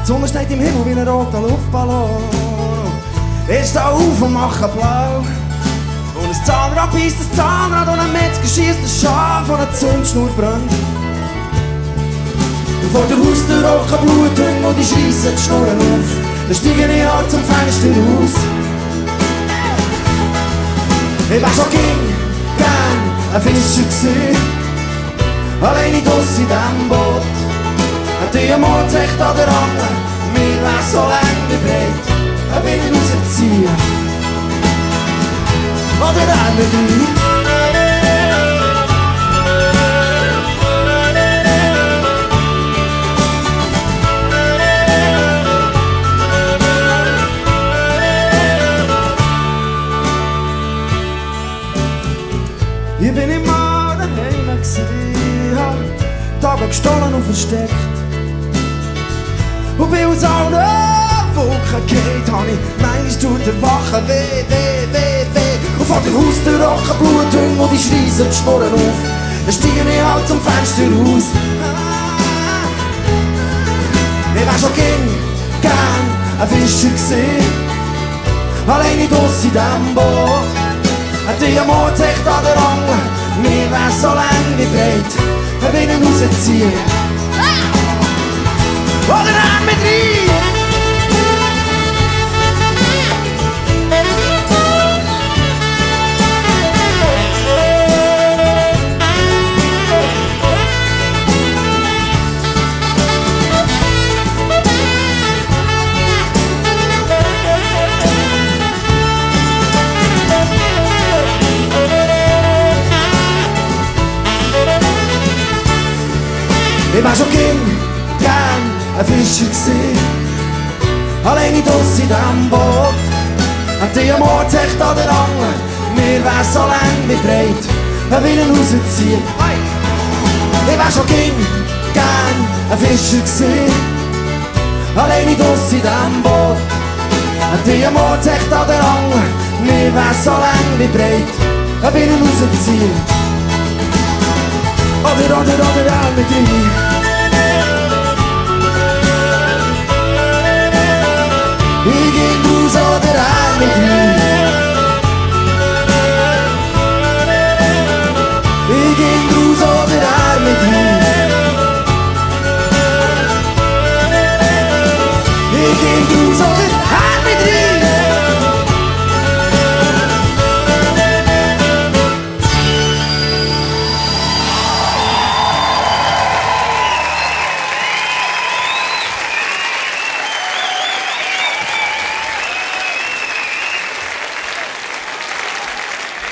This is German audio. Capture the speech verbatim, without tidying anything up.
Sonne steht im Himmel wie ein roter Luftballon. Ich stehe auf und mache blau. Und ein Zahnrad beißt ein Zahnrad und ein Metzger schiesst ein Schaf und eine Zündschnur brennt. Und vor der Haustür rochen Bluthunde und die schreissen die Schnurren auf. Dann steige ich halt zum Fenster raus. Ich wär schon ging, gern ein Fischer gsi, alleine draus in diesem Boot. Hätte ich am Mord echt an der Angel, mir wär so lang wie breit, ein wenig rausziehen. Oder er mit dir. Ich bin immer daheim gsi, hab Tage gestohlen und versteckt. Und bin aus allen Wolken gefallen, hab ich manchmal tut der Wache weh, weh, weh, weh. Und vor der Haustür rochen Bluthunde und die schreissen die Schnurren auf. Dann steige ich halt zum Fenster raus. Ich wär schon ging, gern ein Fischer gsi, alleine draus in diesem Boot. Hätte ich am Mord echt an der Angel, mir wär so lang wie breit, ein wenig rausziehen. Oder er mit rein. Ich wär schon ging, gern ein Fischer gsi, alleine draus in diesem Boot. Hätte ich am Mord echt an der Angel, mir wär so lang wie breit, ein wenig rausziehen. Ich wär schon ging, gern ein Fischer gsi, alleine draus in diesem Boot. Hätte ich am Mord echt an der Angel, mir wär so lang wie breit, ein wenig rausziehen. Oder, oder, oder,